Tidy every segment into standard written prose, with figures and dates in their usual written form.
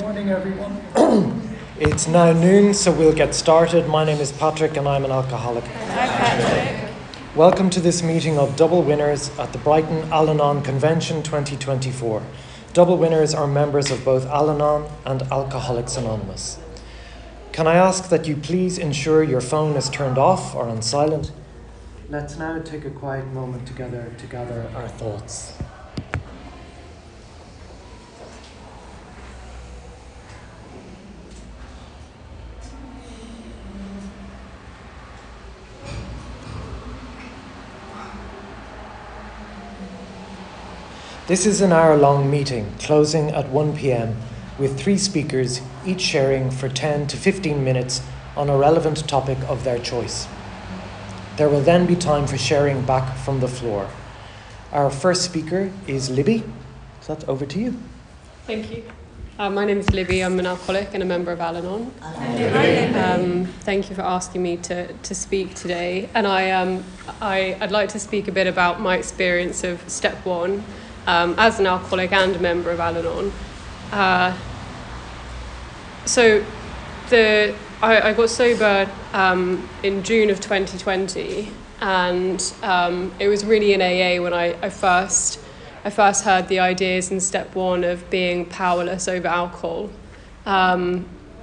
morning, everyone. It's now noon, so we'll get started. My name is Patrick and I'm an alcoholic. Hi, Patrick. Welcome to this meeting of double winners at the Brighton Al-Anon Convention 2024. Double winners are members of both Al-Anon and Alcoholics Anonymous. Can I ask that you please ensure your phone is turned off or on silent? Let's now take a quiet moment together to gather our thoughts. This is an hour-long meeting, closing at 1 p.m, with 3 speakers, each sharing for 10 to 15 minutes on a relevant topic of their choice. There will then be time for sharing back from the floor. Our first speaker is Libby. So that's over to you. Thank you. My name is Libby. I'm an alcoholic and a member of Al-Anon. Thank you for asking me to speak today. And I'd like to speak a bit about my experience of step 1 as an alcoholic and a member of Al-Anon. I got sober in June of 2020, and it was really in AA when I first heard the ideas in step 1 of being powerless over alcohol. And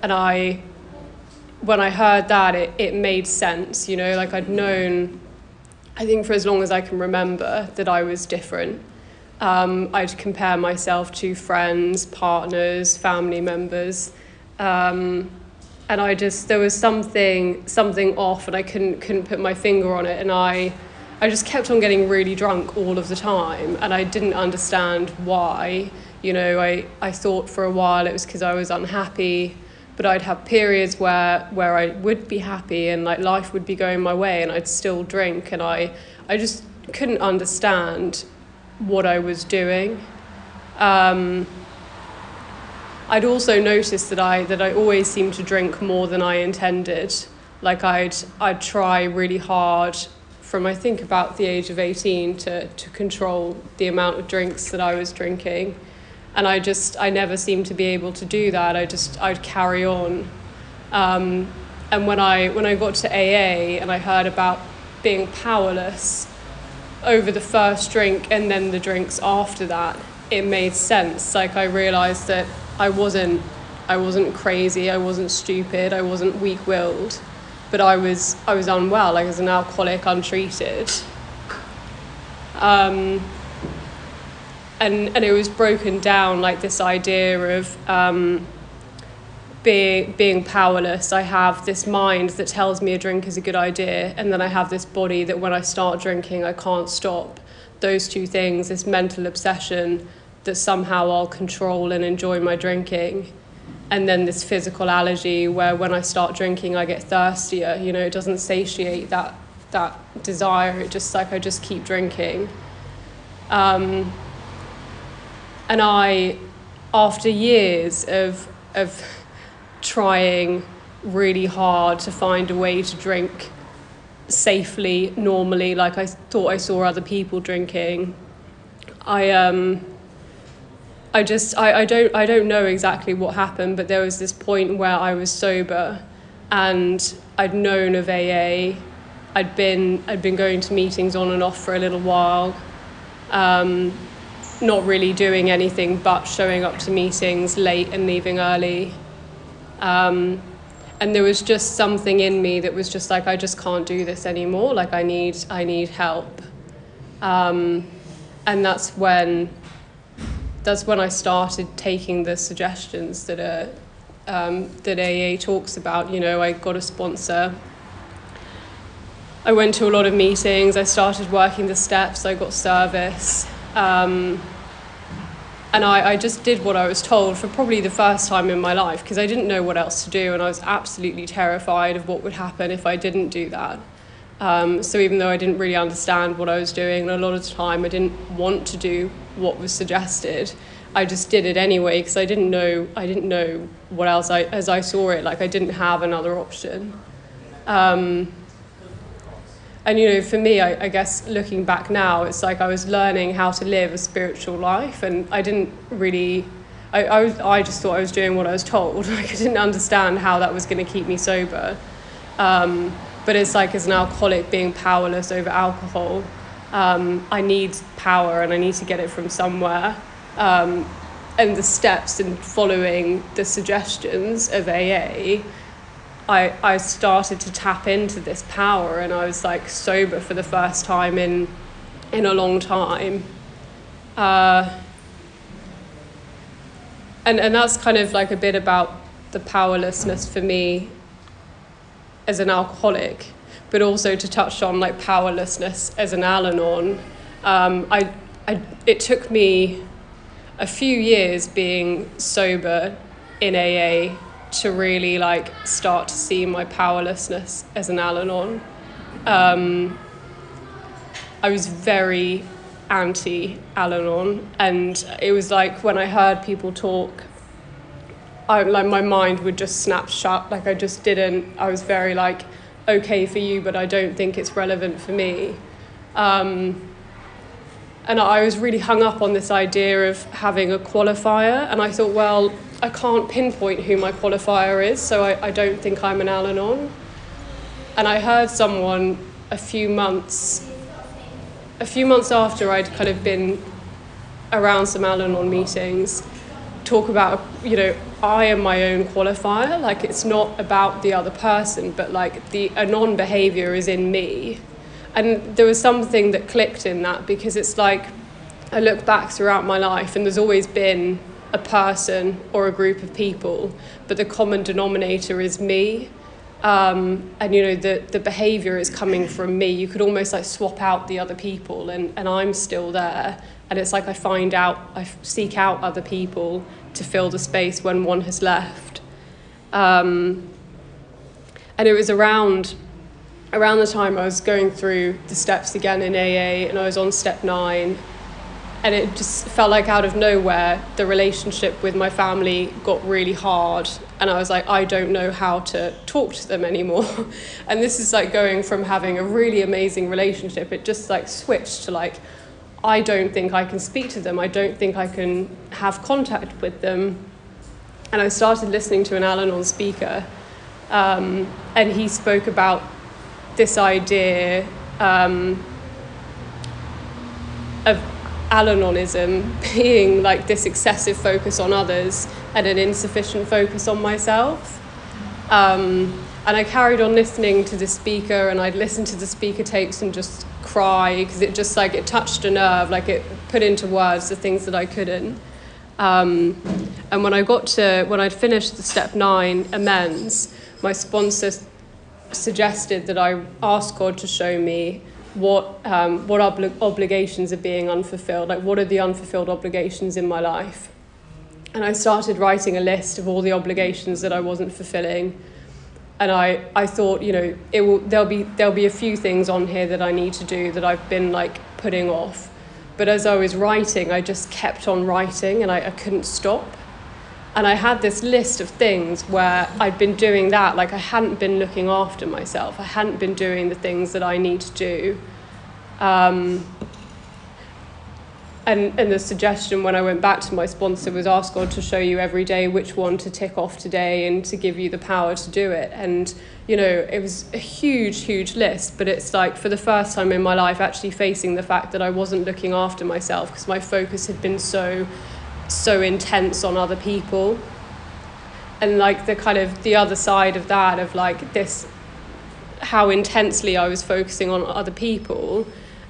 when I heard that, it made sense, you know, like I'd known, I think for as long as I can remember, that I was different. I'd compare myself to friends, partners, family members, and there was something off, and I couldn't put my finger on it, and I just kept on getting really drunk all of the time, and I didn't understand why. You know, I thought for a while it was because I was unhappy, but I'd have periods where I would be happy and like life would be going my way, and I'd still drink, and I just couldn't understand what I was doing. I'd also noticed that I always seemed to drink more than I intended. Like I'd try really hard from I think about the age of 18 to control the amount of drinks that I was drinking, and I never seemed to be able to do that. I'd carry on, and when I got to AA and I heard about being powerless over the first drink and then the drinks after that, it made sense. Like I realized that I wasn't crazy, I wasn't stupid, I wasn't weak-willed, but I was unwell, like as an alcoholic, untreated. And it was broken down, like this idea of being powerless. I have this mind that tells me a drink is a good idea, and then I have this body that when I start drinking I can't stop. Those two things, this mental obsession that somehow I'll control and enjoy my drinking, and then this physical allergy where when I start drinking I get thirstier. You know, it doesn't satiate that desire. It just like I just keep drinking. And I, after years of trying really hard to find a way to drink safely, normally, like I thought I saw other people drinking, I don't know exactly what happened, but there was this point where I was sober and I'd known of AA. I'd been going to meetings on and off for a little while, not really doing anything but showing up to meetings late and leaving early. And there was just something in me that was just like, I just can't do this anymore. Like I need help. And that's when I started taking the suggestions that AA talks about. You know, I got a sponsor. I went to a lot of meetings. I started working the steps. I got service. And I just did what I was told for probably the first time in my life, because I didn't know what else to do, and I was absolutely terrified of what would happen if I didn't do that. So even though I didn't really understand what I was doing, and a lot of the time I didn't want to do what was suggested, I just did it anyway, because I didn't know what else. As I saw it, like I didn't have another option. And, you know, for me, I guess looking back now, it's like I was learning how to live a spiritual life, and I I just thought I was doing what I was told. Like, I didn't understand how that was going to keep me sober. But it's like, as an alcoholic, being powerless over alcohol, I need power and I need to get it from somewhere. And the steps in following the suggestions of AA, I started to tap into this power, and I was like sober for the first time in a long time. And that's kind of like a bit about the powerlessness for me as an alcoholic, but also to touch on like powerlessness as an Al-Anon. It took me a few years being sober in AA to really like start to see my powerlessness as an Al-Anon. I was very anti-Al-Anon, and it was like when I heard people talk, my mind would just snap shut. Like, I was very like, okay for you, but I don't think it's relevant for me. And I was really hung up on this idea of having a qualifier, and I thought, well, I can't pinpoint who my qualifier is, so I don't think I'm an Al-Anon. And I heard someone a few months after I'd kind of been around some Al-Anon meetings talk about, I am my own qualifier. Like, it's not about the other person, but like the Anon behavior is in me. And there was something that clicked in that, because it's like I look back throughout my life and there's always been a person or a group of people, but the common denominator is me. And the behavior is coming from me. You could almost like swap out the other people, and I'm still there. And it's like I seek out other people to fill the space when one has left. And it was around the time I was going through the steps again in AA, and I was on step 9, and it just felt like out of nowhere the relationship with my family got really hard, and I was like, I don't know how to talk to them anymore. And this is like going from having a really amazing relationship, it just like switched to like, I don't think I can speak to them, I don't think I can have contact with them. And I started listening to an Al-Anon speaker, and he spoke about this idea of Al-Anonism being like this excessive focus on others and an insufficient focus on myself. And I carried on listening to the speaker, and I'd listen to the speaker tapes and just cry, because it just like, it touched a nerve, like it put into words the things that I couldn't. And when I'd finished the step 9 amends, my sponsor suggested that I ask God to show me what obligations are being unfulfilled, like what are the unfulfilled obligations in my life. And I started writing a list of all the obligations that I wasn't fulfilling. And I thought, there'll be a few things on here that I need to do that I've been like putting off. But as I was writing, I just kept on writing, and I couldn't stop. And I had this list of things where I'd been doing that, like I hadn't been looking after myself. I hadn't been doing the things that I need to do. And the suggestion when I went back to my sponsor was, ask God to show you every day which one to tick off today and to give you the power to do it. And, it was a huge, huge list, but it's like for the first time in my life actually facing the fact that I wasn't looking after myself, because my focus had been so intense on other people. And like the other side of that, of like this, how intensely I was focusing on other people,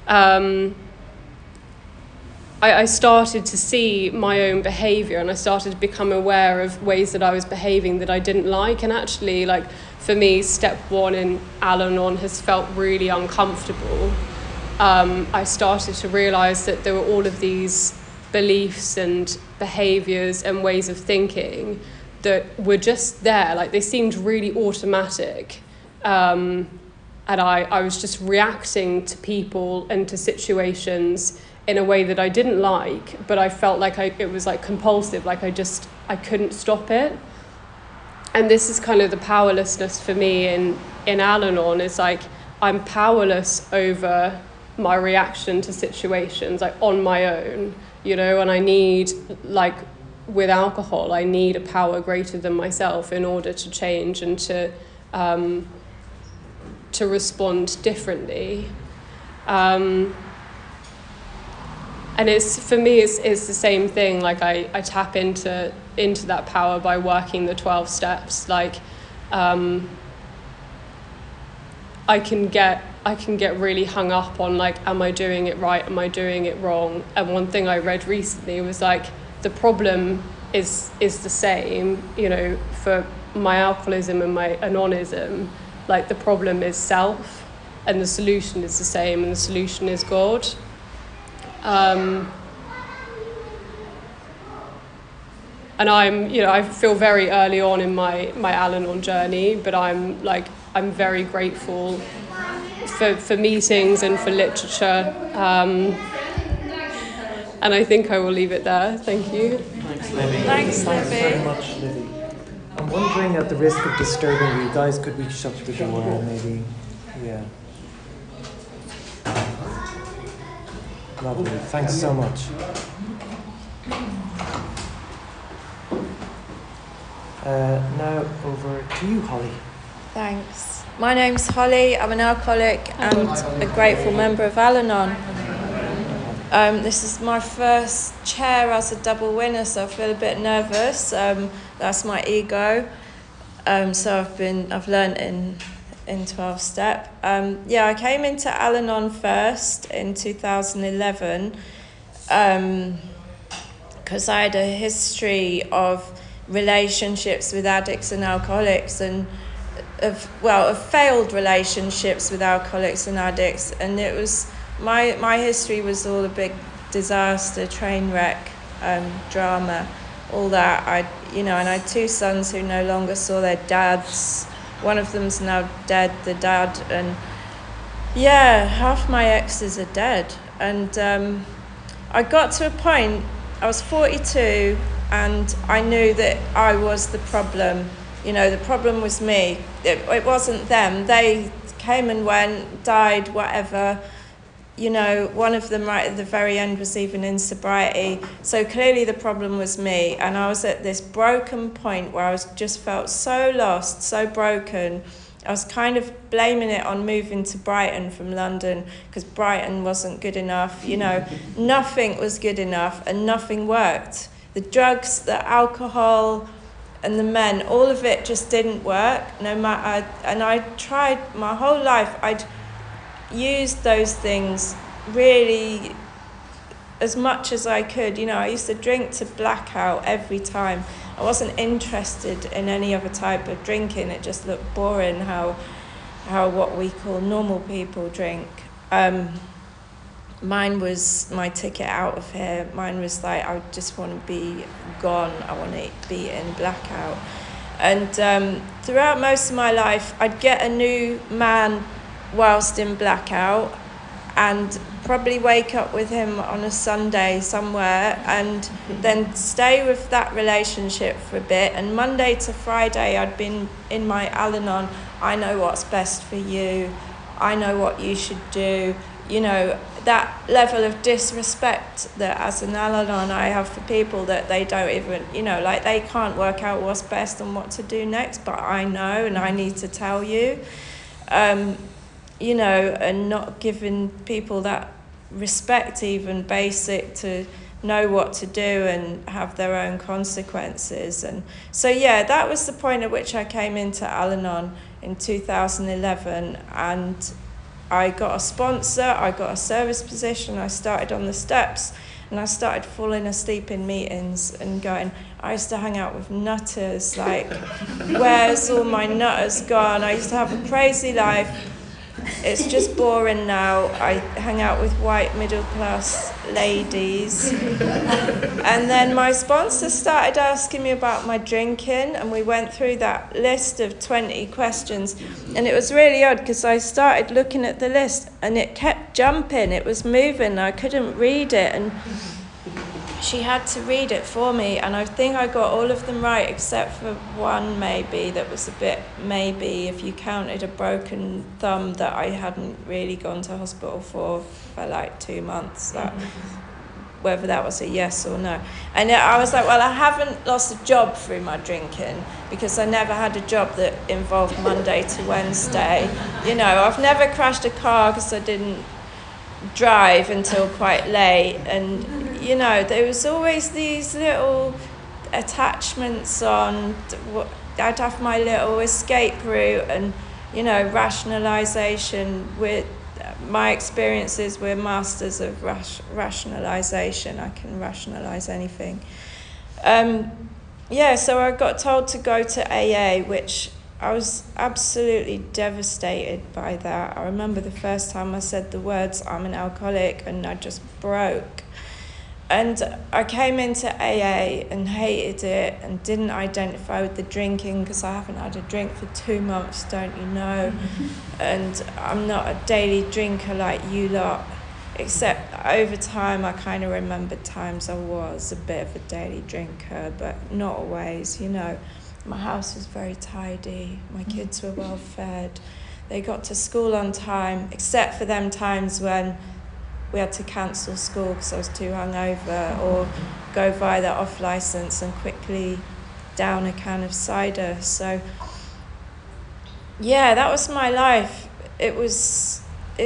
I started to see my own behaviour, and I started to become aware of ways that I was behaving that I didn't like. And actually, like for me, step 1 in Al-Anon has felt really uncomfortable. I started to realise that there were all of these beliefs and behaviours and ways of thinking that were just there, like they seemed really automatic. And I was just reacting to people and to situations in a way that I didn't like, but I felt like it was like compulsive, like I couldn't stop it. And this is kind of the powerlessness for me in Al-Anon. It's like I'm powerless over my reaction to situations, like on my own, and I need like with alcohol, I need a power greater than myself in order to change and to respond differently. And it's, for me, it's the same thing. Like I tap into that power by working the 12 steps. Like I can get really hung up on, like, am I doing it right? Am I doing it wrong? And one thing I read recently was like, the problem is the same, you know, for my alcoholism and my anonism. Like, the problem is self, and the solution is the same, and the solution is God. And I feel very early on in my Al-Anon journey, but I'm very grateful for meetings and for literature. And I think I will leave it there. Thank you. Thanks, Libby. Thanks, Thanks Libby. very much, Libby. I'm wondering, at the risk of disturbing you guys, could we shut the door maybe? Yeah. Lovely. Thanks so much. Now over to you, Holly. Thanks. My name's Holly. I'm an alcoholic and a grateful member of Al-Anon. This is my first chair as a double winner, so I feel a bit nervous. That's my ego. So I've learnt in 12 step. I came into Al-Anon first in 2011 because I had a history of relationships with addicts and alcoholics, and of failed relationships with alcoholics and addicts, and it was my history was all a big disaster, train wreck, drama, all that. And I had two sons who no longer saw their dads. One of them's now dead, the dad, and half my exes are dead. And I got to a point, I was 42, and I knew that I was the problem. The problem was me. It wasn't them. They came and went, died, whatever. One of them right at the very end was even in sobriety. So clearly the problem was me. And I was at this broken point where I just felt so lost, so broken. I was kind of blaming it on moving to Brighton from London because Brighton wasn't good enough. Nothing was good enough and nothing worked. The drugs, the alcohol, and the men, all of it just didn't work. And I tried my whole life. I'd used those things really as much as I could. I used to drink to blackout every time. I wasn't interested in any other type of drinking. It just looked boring how what we call normal people drink. Mine was my ticket out of here. Mine was like, I just want to be gone. I want to be in blackout. And throughout most of my life, I'd get a new man whilst in blackout and probably wake up with him on a Sunday somewhere and then stay with that relationship for a bit. And Monday to Friday, I'd been in my Al-Anon. I know what's best for you. I know what you should do. That level of disrespect that as an Al-Anon I have for people, that they don't even, they can't work out what's best and what to do next, but I know and I need to tell you. And not giving people that respect, even basic, to know what to do and have their own consequences. And so, that was the point at which I came into Al-Anon in 2011, and I got a sponsor, I got a service position, I started on the steps, and I started falling asleep in meetings and going, I used to hang out with nutters, like, where's all my nutters gone? I used to have a crazy life. It's just boring now. I hang out with white middle-class ladies. And then my sponsor started asking me about my drinking, and we went through that list of 20 questions. And it was really odd because I started looking at the list and it kept jumping. It was moving. I couldn't read it. And she had to read it for me, and I think I got all of them right except for one maybe that was a bit maybe, if you counted a broken thumb that I hadn't really gone to hospital for like 2 months. That whether that was a yes or no. And I was like, well, I haven't lost a job through my drinking, because I never had a job that involved Monday to Wednesday. You know, I've never crashed a car because I didn't drive until quite late. And, you know, there was always these little attachments on. I'd have my little escape route and, you know, rationalisation. With my experiences, we're masters of rationalisation. I can rationalise anything. So I got told to go to AA, which I was absolutely devastated by that. I remember the first time I said the words, I'm an alcoholic, and I just broke. And I came into AA and hated it and didn't identify with the drinking, because I haven't had a drink for 2 months, don't you know? And I'm not a daily drinker like you lot, except over time I kind of remembered times I was a bit of a daily drinker, but not always, you know. My house was very tidy, my kids were well fed, they got to school on time, except for them times when we had to cancel school because I was too hungover, or go via the off licence and quickly down a can of cider. So yeah, that was my life. I was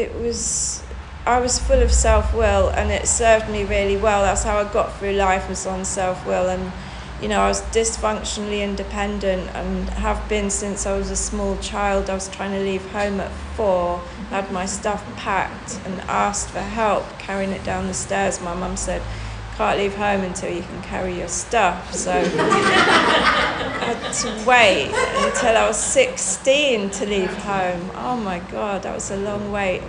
full of self-will, and it served me really well. That's how I got through life, was on self-will. And, you know, I was dysfunctionally independent and have been since I was a small child. I was trying to leave home at 4, had my stuff packed and asked for help carrying it down the stairs. My mum said, can't leave home until you can carry your stuff. So I had to wait until I was 16 to leave home. Oh my God, that was a long wait.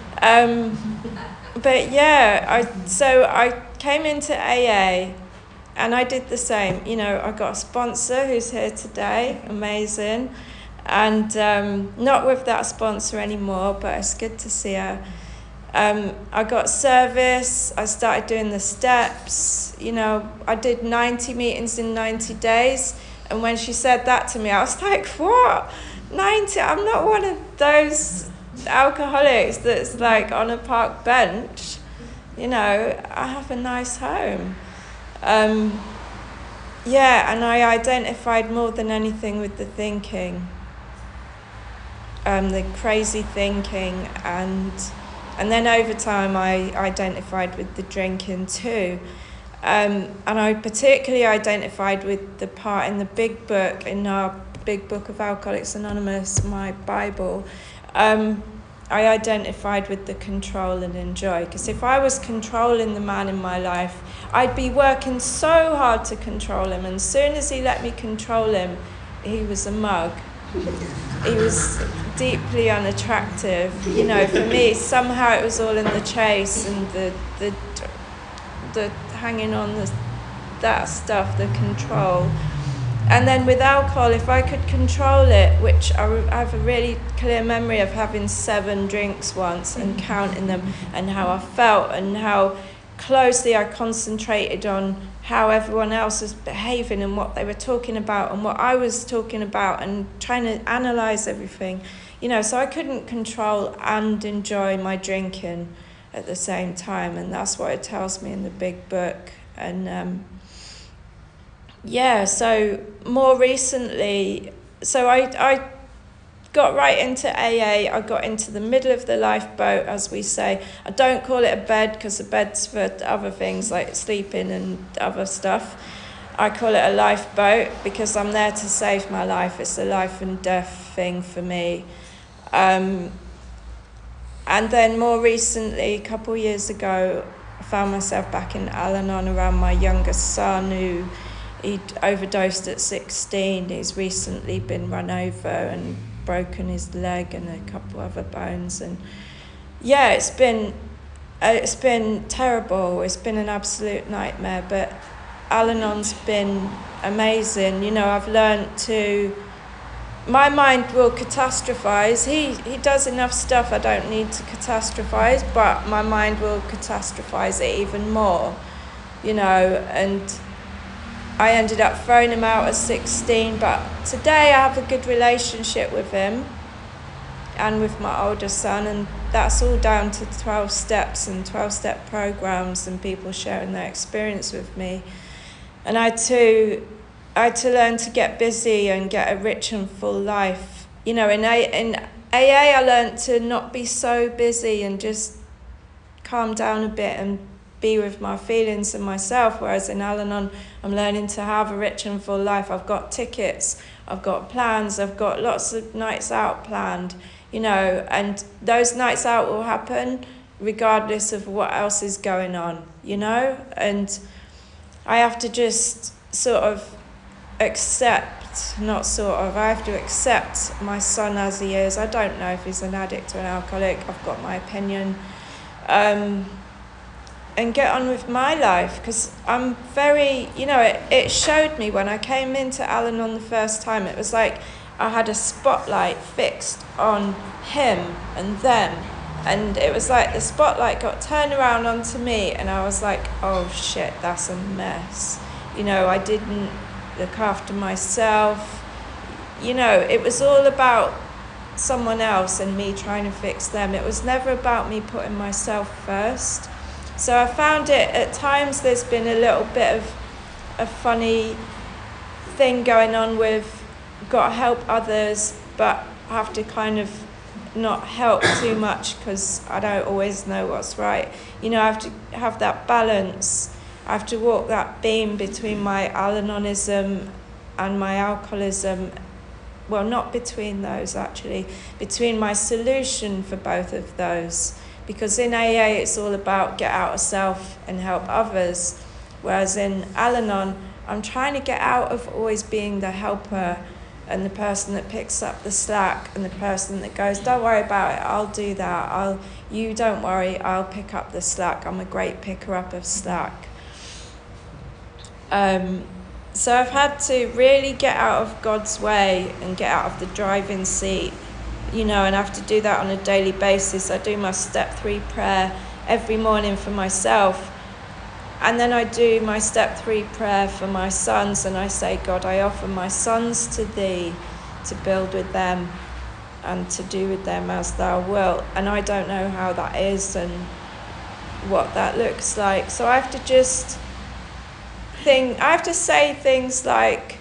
But yeah, I came into AA, and I did the same. You know, I got a sponsor who's here today, amazing. And not with that sponsor anymore, but it's good to see her. I got service, I started doing the steps. You know, I did 90 meetings in 90 days. And when she said that to me, I was like, what? 90? I'm not one of those alcoholics that's like on a park bench. You know, I have a nice home. And I identified more than anything with the thinking, the crazy thinking, and then over time I identified with the drinking too, and I particularly identified with the part in the big book, in our big book of Alcoholics Anonymous, my Bible. I identified with the control and enjoy, because if I was controlling the man in my life, I'd be working so hard to control him, and as soon as he let me control him, he was a mug. He was deeply unattractive. You know, for me, somehow it was all in the chase and the hanging on, that stuff, the control. And then with alcohol, if I could control it, which I have a really clear memory of having 7 drinks once and counting them, and how I felt and how closely I concentrated on how everyone else was behaving and what they were talking about and what I was talking about, and trying to analyse everything. You know, so I couldn't control and enjoy my drinking at the same time, and that's what it tells me in the big book. And so more recently, so I got right into AA. I got into the middle of the lifeboat, as we say. I don't call it a bed, because a bed's for other things like sleeping and other stuff. I call it a lifeboat because I'm there to save my life. It's a life and death thing for me. And then more recently, a couple of years ago, I found myself back in Al-Anon around my youngest son, who he'd overdosed at 16. He's recently been run over and broken his leg and a couple other bones. And yeah, it's been terrible. It's been an absolute nightmare, but Al-Anon's been amazing. You know, I've learned to, my mind will catastrophize. He does enough stuff I don't need to catastrophize, but my mind will catastrophize it even more, you know. And I ended up throwing him out at 16, but today I have a good relationship with him. and with my older son, and that's all down to 12 steps and 12-step programs and people sharing their experience with me. And I had to learn to get busy and get a rich and full life. You know, in AA I learned to not be so busy and just calm down a bit and be with my feelings and myself, whereas in Al-Anon I'm learning to have a rich and full life. I've got tickets, I've got plans, I've got lots of nights out planned, you know, and those nights out will happen regardless of what else is going on, you know, and I have to just sort of I have to accept my son as he is. I don't know if he's an addict or an alcoholic, I've got my opinion, and get on with my life, because I'm very, you know, it showed me when I came into Al-Anon the first time, it was like I had a spotlight fixed on him and them, and it was like the spotlight got turned around onto me, and I was like, oh shit, that's a mess. You know, I didn't look after myself. You know, it was all about someone else and me trying to fix them. It was never about me putting myself first. So I found it, at times there's been a little bit of a funny thing going on with got to help others, but I have to kind of not help too much because I don't always know what's right. You know, I have to have that balance. I have to walk that beam between my Al-Anonism and my alcoholism. Well, not between those actually, between my solution for both of those. Because in AA it's all about get out of self and help others, whereas in Al-Anon I'm trying to get out of always being the helper and the person that picks up the slack and the person that goes, don't worry about it, I'll do that, you don't worry, I'll pick up the slack, I'm a great picker up of slack. So I've had to really get out of God's way and get out of the driving seat, you know, and I have to do that on a daily basis. I do my step 3 prayer every morning for myself, and then I do my step 3 prayer for my sons, and I say, God, I offer my sons to thee to build with them and to do with them as thou wilt. And I don't know how that is and what that looks like. So I have to just I have to say things like,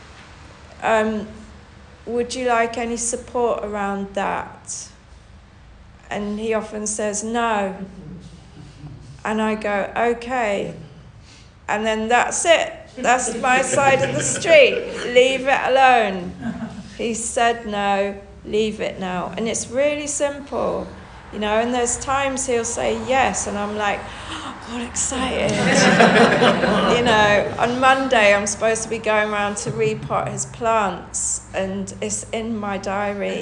would you like any support around that? And he often says no. And I go, okay. And then that's it. That's my side of the street. Leave it alone. He said no, leave it now. And it's really simple, you know, and there's times he'll say yes, and I'm like, oh, excited. You know, on Monday I'm supposed to be going around to repot his plants, and it's in my diary.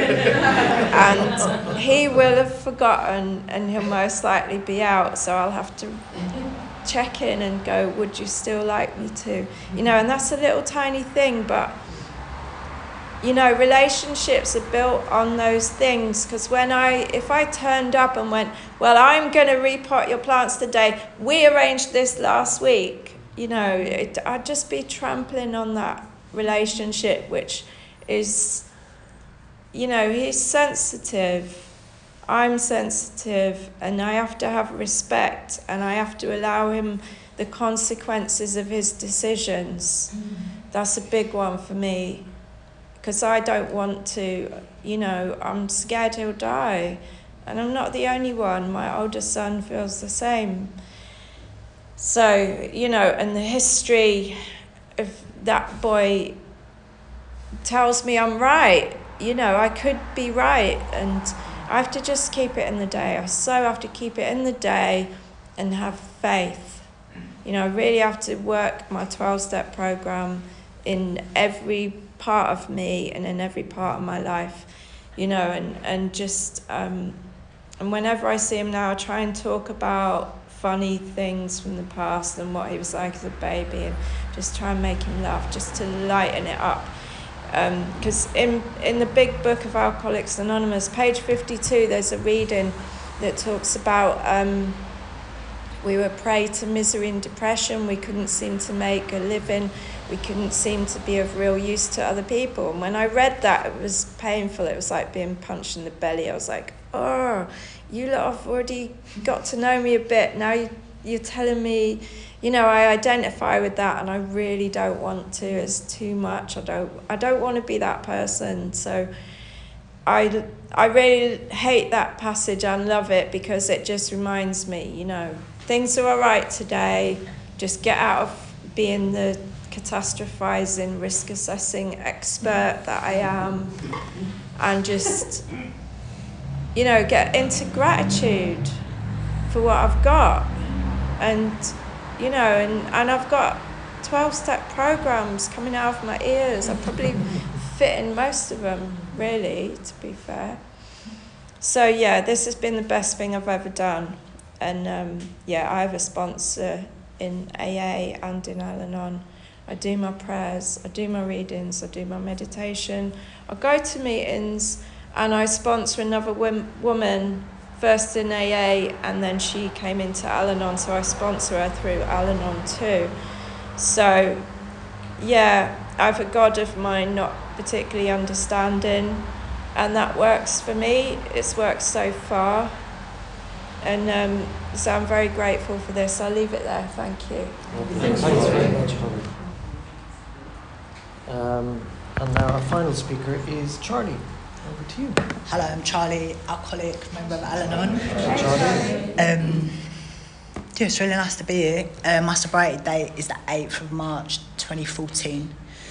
And he will have forgotten, and he'll most likely be out, so I'll have to check in and go, would you still like me to? You know, and that's a little tiny thing, but you know, relationships are built on those things, because if I turned up and went, well, I'm going to repot your plants today, we arranged this last week, you know, I'd just be trampling on that relationship, which is, you know, he's sensitive, I'm sensitive, and I have to have respect, and I have to allow him the consequences of his decisions. That's a big one for me. Because I don't want to, you know, I'm scared he'll die. And I'm not the only one. My older son feels the same. So, you know, and the history of that boy tells me I'm right. You know, I could be right. And I have to just keep it in the day. I so have to keep it in the day and have faith. You know, I really have to work my 12-step program in every part of me and in every part of my life, you know, and just and whenever I see him now, I try and talk about funny things from the past and what he was like as a baby, and just try and make him laugh, just to lighten it up, because in the big book of Alcoholics Anonymous, page 52, there's a reading that talks about we were prey to misery and depression, we couldn't seem to make a living, we couldn't seem to be of real use to other people. And when I read that, it was painful. It was like being punched in the belly. I was like, oh, you lot have already got to know me a bit. Now you're telling me, you know, I identify with that, and I really don't want to. It's too much. I don't want to be that person. So I really hate that passage and love it, because it just reminds me, you know, things are all right today. Just get out of being the catastrophizing, risk assessing expert that I am, and just, you know, get into gratitude for what I've got. And, you know, and I've got 12-step programs coming out of my ears. I probably fit in most of them, really, to be fair. So yeah, this has been the best thing I've ever done. And yeah, I have a sponsor in AA and in Al-Anon. I do my prayers, I do my readings, I do my meditation. I go to meetings, and I sponsor another woman, first in AA, and then she came into Al-Anon, so I sponsor her through Al-Anon too. So yeah, I have a God of mine not particularly understanding, and that works for me. It's worked so far. And so I'm very grateful for this. I'll leave it there. Thank you. Thanks very much, Holly. And now our final speaker is Charlie. Over to you. Hello, I'm Charlie, alcoholic, member of Al-Anon. Charlie. Yeah, it's really nice to be here. My sobriety date is the 8th of March 2014.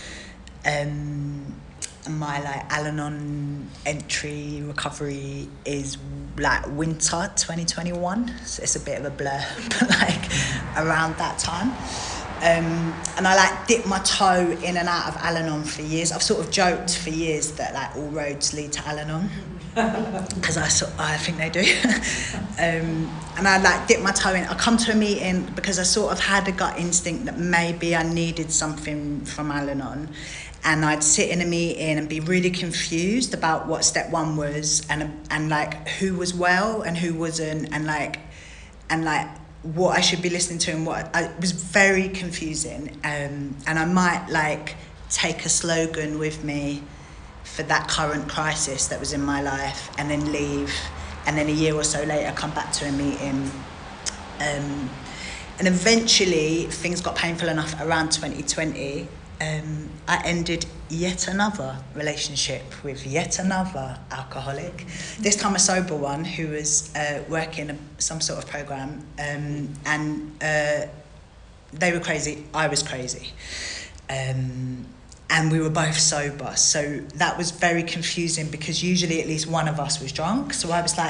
My Al-Anon entry recovery is winter 2021, so it's a bit of a blur, but around that time. And I dipped my toe in and out of Al-Anon for years. I've sort of joked for years that all roads lead to Al-Anon, because I think they do. And I dipped my toe in. I come to a meeting because I sort of had a gut instinct that maybe I needed something from Al-Anon. And I'd sit in a meeting and be really confused about what step one was, and who was well and who wasn't, and what I should be listening to, and it was very confusing. And I might take a slogan with me for that current crisis that was in my life, and then leave, and then a year or so later come back to a meeting. And eventually things got painful enough around 2020. I ended yet another relationship with yet another alcoholic, this time a sober one who was working some sort of program, and they were crazy, I was crazy, and we were both sober, so that was very confusing, because usually at least one of us was drunk, so I was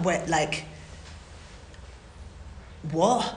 what?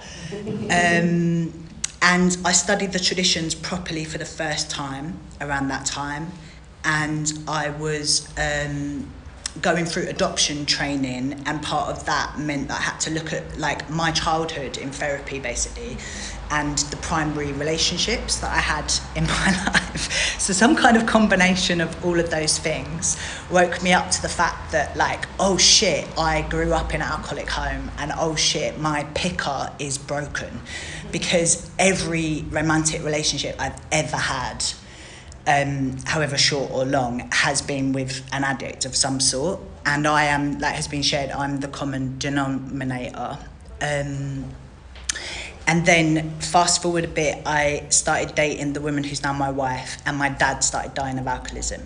And I studied the traditions properly for the first time around that time, and I was going through adoption training, and part of that meant that I had to look at my childhood in therapy basically, and the primary relationships that I had in my life. So some kind of combination of all of those things woke me up to the fact that oh shit, I grew up in an alcoholic home, and oh shit, my picker is broken, because every romantic relationship I've ever had, however short or long, has been with an addict of some sort, and I am, has been shared, I'm the common denominator. And then fast forward a bit, I started dating the woman who's now my wife, and my dad started dying of alcoholism.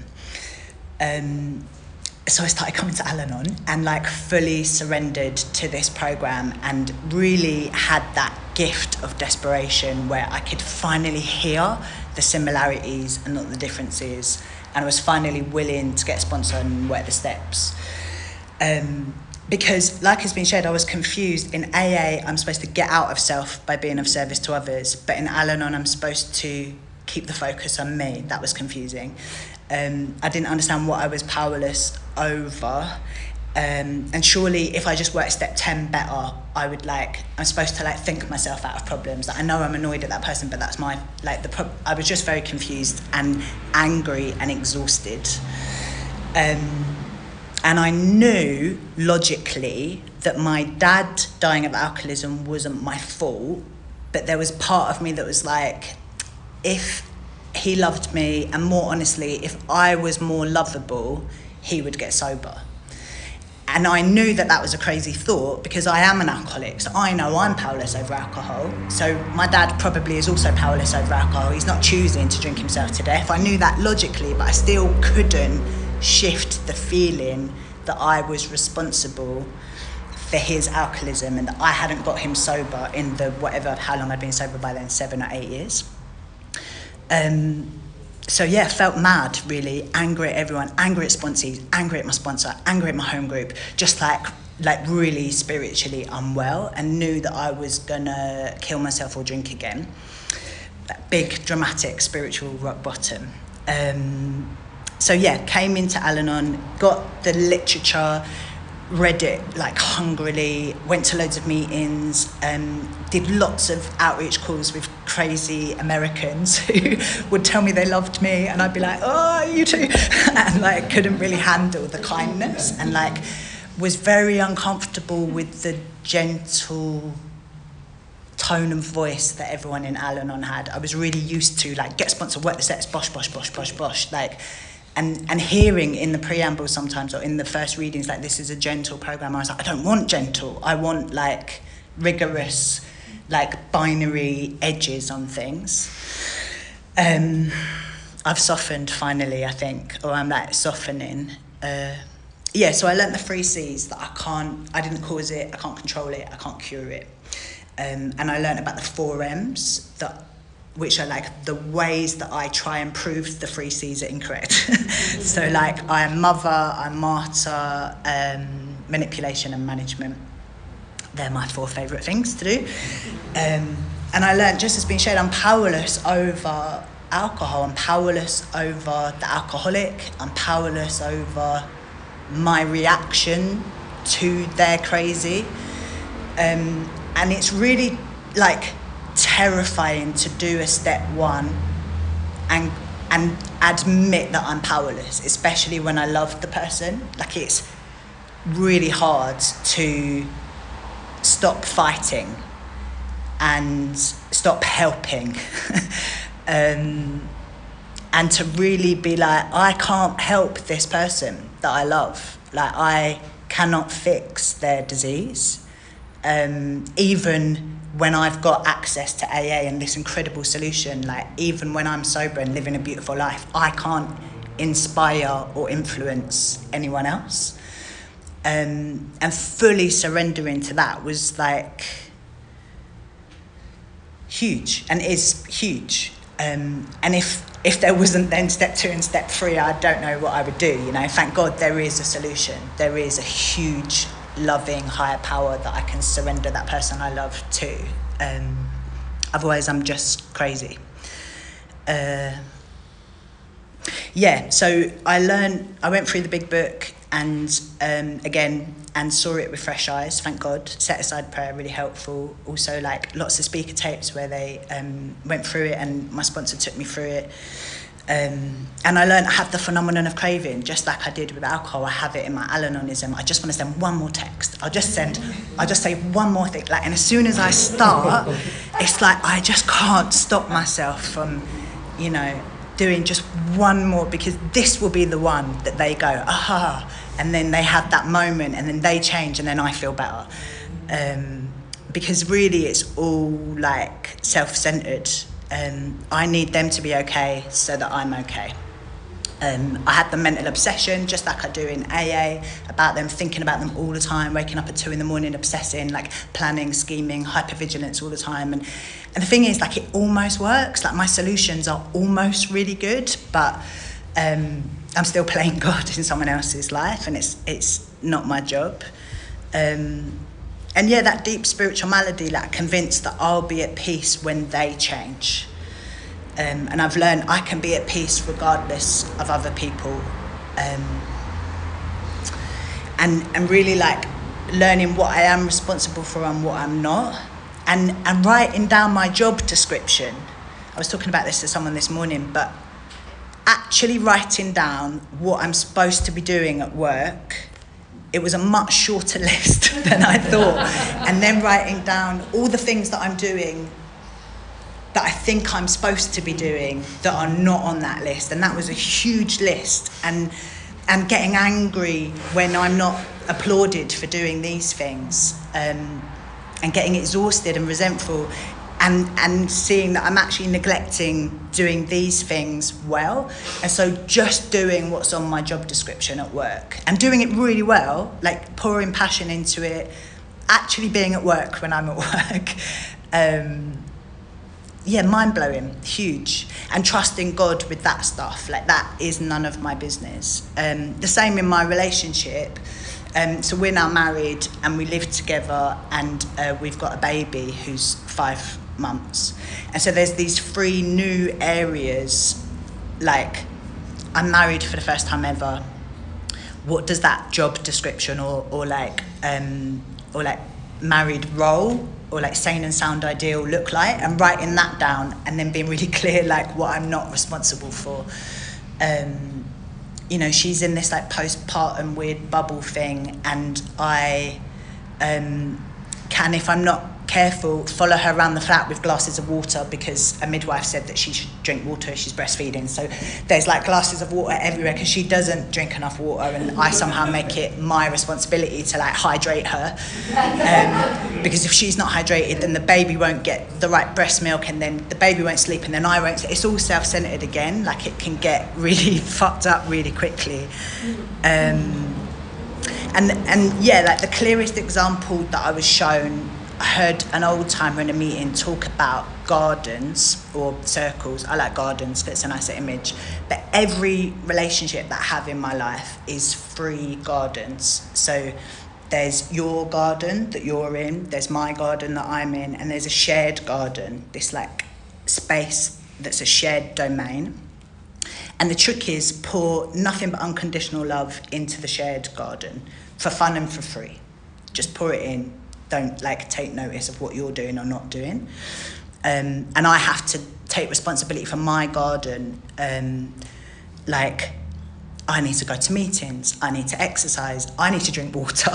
So I started coming to Al-Anon and fully surrendered to this program, and really had that gift of desperation where I could finally hear the similarities and not the differences, and I was finally willing to get sponsored and work the steps. Because, has been shared, I was confused. In AA, I'm supposed to get out of self by being of service to others, but in Al-Anon, I'm supposed to keep the focus on me. That was confusing. I didn't understand what I was powerless over. And surely, if I just worked step 10 better, I would I'm supposed to think myself out of problems. I know I'm annoyed at that person, but that's my, I was just very confused and angry and exhausted. And I knew logically that my dad dying of alcoholism wasn't my fault, but there was part of me that was if he loved me, and more honestly, if I was more lovable, he would get sober. And I knew that that was a crazy thought because I am an alcoholic, so I know I'm powerless over alcohol. So my dad probably is also powerless over alcohol. He's not choosing to drink himself to death. I knew that logically, but I still couldn't shift the feeling that I was responsible for his alcoholism and that I hadn't got him sober in the how long I'd been sober by then, 7 or 8 years. So yeah, felt mad, really, angry at everyone, angry at sponsees, angry at my sponsor, angry at my home group, just like really spiritually unwell, and knew that I was gonna kill myself or drink again. That big, dramatic, spiritual rock bottom. So yeah, came into Al-Anon, got the literature, read it like hungrily, went to loads of meetings, did lots of outreach calls with crazy Americans who would tell me they loved me, and I'd be like, oh, you too, and like couldn't really handle the kindness, and like was very uncomfortable with the gentle tone and voice that everyone in Al-Anon had. I was really used to like, get sponsored, work the sets, bosh, bosh, bosh, bosh, bosh, like. And hearing in the preamble sometimes, or in the first readings, like, this is a gentle program, I was like, I don't want gentle. I want like rigorous, like binary edges on things. I've softened finally, I think, or I'm like softening. So I learnt the 3 C's, that I didn't cause it, I can't control it, I can't cure it. And I learnt about the 4 M's, which are like the ways that I try and prove the 3 C's are incorrect. So like, I am mother, I'm martyr, manipulation and management. They're my 4 favourite things to do. And I learned, just as being shared, I'm powerless over alcohol, I'm powerless over the alcoholic, I'm powerless over my reaction to their crazy. And it's really like terrifying to do a step 1 and admit that I'm powerless, especially when I love the person. Like, it's really hard to stop fighting and stop helping and to really be like, I can't help this person that I love. Like, I cannot fix their disease, even when I've got access to AA and this incredible solution. Like, even when I'm sober and living a beautiful life, I can't inspire or influence anyone else. And fully surrendering to that was like huge, and is huge. And if there wasn't then step 2 and step 3, I don't know what I would do, you know. Thank God there is a solution. There is a huge, loving higher power that I can surrender that person I love to. Otherwise I'm just crazy. So I went through the big book and again, and saw it with fresh eyes, thank God. Set aside prayer, really helpful. Also, like, lots of speaker tapes where they went through it, and my sponsor took me through it. And I learned I have the phenomenon of craving, just like I did with alcohol. I have it in my Al-Anonism. I just want to send one more text. I'll just say one more thing. Like, and as soon as I start, it's like I just can't stop myself from, you know, doing just one more, because this will be the one that they go, aha, and then they have that moment, and then they change, and then I feel better. Because really it's all like self-centered. I need them to be okay so that I'm okay. I had the mental obsession, just like I do in AA, about them, thinking about them all the time, waking up at 2 a.m, obsessing, like planning, scheming, hypervigilance all the time. And the thing is, like, it almost works. Like, my solutions are almost really good, but I'm still playing God in someone else's life, and it's not my job. And yeah, that deep spiritual malady, like, convinced that I'll be at peace when they change. And I've learned I can be at peace regardless of other people. And really, like, learning what I am responsible for and what I'm not. And writing down my job description. I was talking about this to someone this morning, but actually writing down what I'm supposed to be doing at work, it was a much shorter list than I thought. And then writing down all the things that I'm doing that I think I'm supposed to be doing that are not on that list. And that was a huge list. And getting angry when I'm not applauded for doing these things, and getting exhausted and resentful, and seeing that I'm actually neglecting doing these things well. And so just doing what's on my job description at work and doing it really well, like pouring passion into it, actually being at work when I'm at work, mind-blowing, huge. And trusting God with that stuff, like that is none of my business. The same in my relationship. So we're now married and we live together, and we've got a baby who's 5 months. And so there's these 3 new areas, like I'm married for the first time ever. What does that job description or like married role or like sane and sound ideal look like, and writing that down, and then being really clear like what I'm not responsible for. She's in this like postpartum weird bubble thing, and I can, if I'm not careful, follow her around the flat with glasses of water, because a midwife said that she should drink water if she's breastfeeding. So there's like glasses of water everywhere because she doesn't drink enough water, and I somehow make it my responsibility to like hydrate her, because if she's not hydrated then the baby won't get the right breast milk, and then the baby won't sleep, and then I won't. It's all self-centered again. Like it can get really fucked up really quickly. And like the clearest example that I was shown, I heard an old timer in a meeting talk about gardens or circles. I like gardens because it's a nicer image. But every relationship that I have in my life is 3 gardens. So there's your garden that you're in, there's my garden that I'm in, and there's a shared garden, this like space that's a shared domain. And the trick is pour nothing but unconditional love into the shared garden for fun and for free. Just pour it in. Don't like take notice of what you're doing or not doing. And I have to take responsibility for my garden. Like I need to go to meetings, I need to exercise, I need to drink water,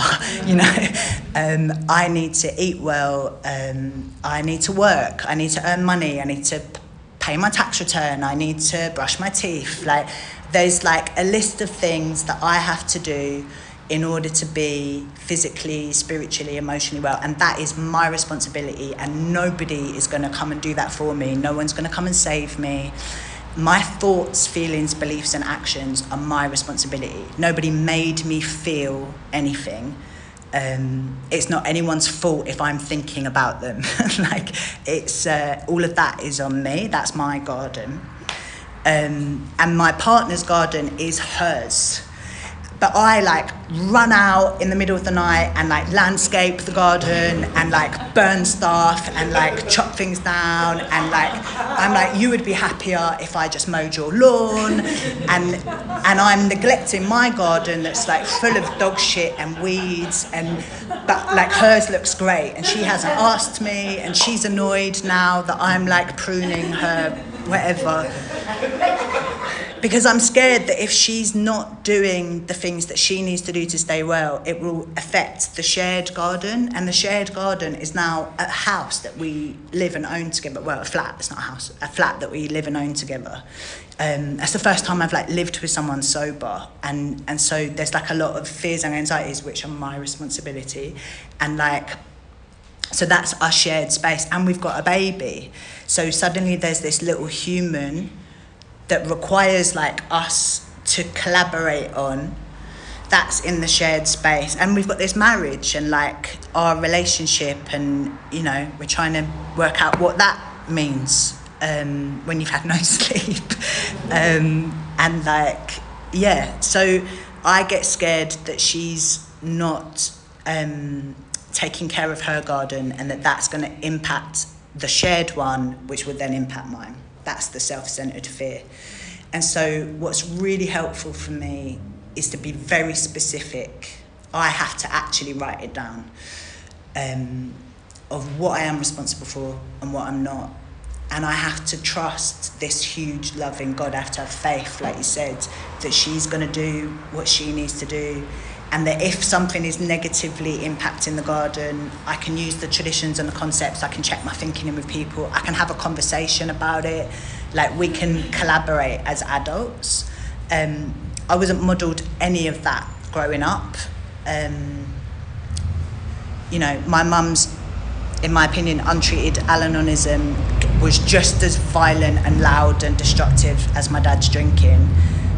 I need to eat well, I need to work, I need to earn money, I need to pay my tax return, I need to brush my teeth. Like there's like a list of things that I have to do in order to be physically, spiritually, emotionally well. And that is my responsibility, and nobody is going to come and do that for me. No one's going to come and save me. My thoughts, feelings, beliefs and actions are my responsibility. Nobody made me feel anything. It's not anyone's fault if I'm thinking about them. Like it's all of that is on me. That's my garden. And my partner's garden is hers. But I like run out in the middle of the night and like landscape the garden and like burn stuff and like chop things down, and like I'm like, you would be happier if I just mowed your lawn, and I'm neglecting my garden that's like full of dog shit and weeds, but like hers looks great, and she hasn't asked me, and she's annoyed now that I'm like pruning her whatever. Because I'm scared that if she's not doing the things that she needs to do to stay well, it will affect the shared garden. And the shared garden is now a house that we live and own together. Well, a flat, it's not a house, a flat that we live and own together. That's the first time I've like lived with someone sober. And so there's like a lot of fears and anxieties, which are my responsibility. And like, so that's our shared space. And we've got a baby. So suddenly there's this little human that requires like us to collaborate on, that's in the shared space. And we've got this marriage and like our relationship, and we're trying to work out what that means when you've had no sleep. And like, yeah, so I get scared that she's not taking care of her garden, and that's going to impact the shared one, which would then impact mine. That's the self-centered fear. And so what's really helpful for me is to be very specific. I have to actually write it down, of what I am responsible for and what I'm not. And I have to trust this huge loving God. I have to have faith, like you said, that she's going to do what she needs to do. and that if something is negatively impacting the garden, I can use the traditions and the concepts, I can check my thinking in with people, I can have a conversation about it, like we can collaborate as adults. I wasn't modelled any of that growing up. You know, my mum's, in my opinion, untreated Al-Anonism was just as violent and loud and destructive as my dad's drinking.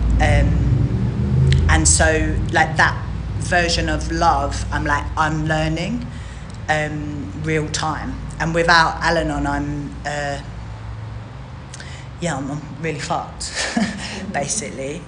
And so, like, that version of love, I'm learning real time. And without Al-Anon, I'm really fucked, basically.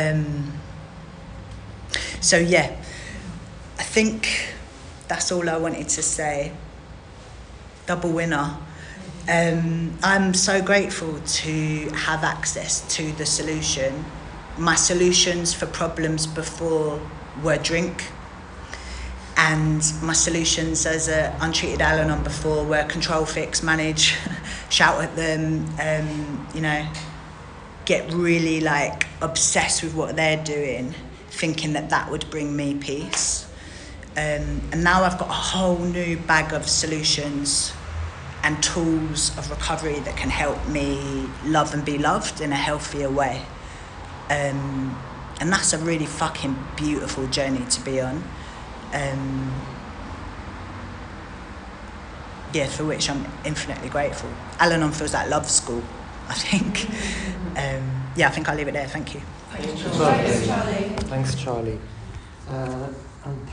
So yeah, I think that's all I wanted to say. Double winner. I'm so grateful to have access to the solution. My solutions for problems before were drink, and my solutions as an untreated Al-Anon before were control, fix, manage, shout at them, you know, get really like obsessed with what they're doing, thinking that would bring me peace. And now I've got a whole new bag of solutions and tools of recovery that can help me love and be loved in a healthier way. And that's a really fucking beautiful journey to be on. For which I'm infinitely grateful. Al-Anon feels like love school, I think. I think I'll leave it there. Thank you. Thanks, Charlie. Thanks, Charlie. And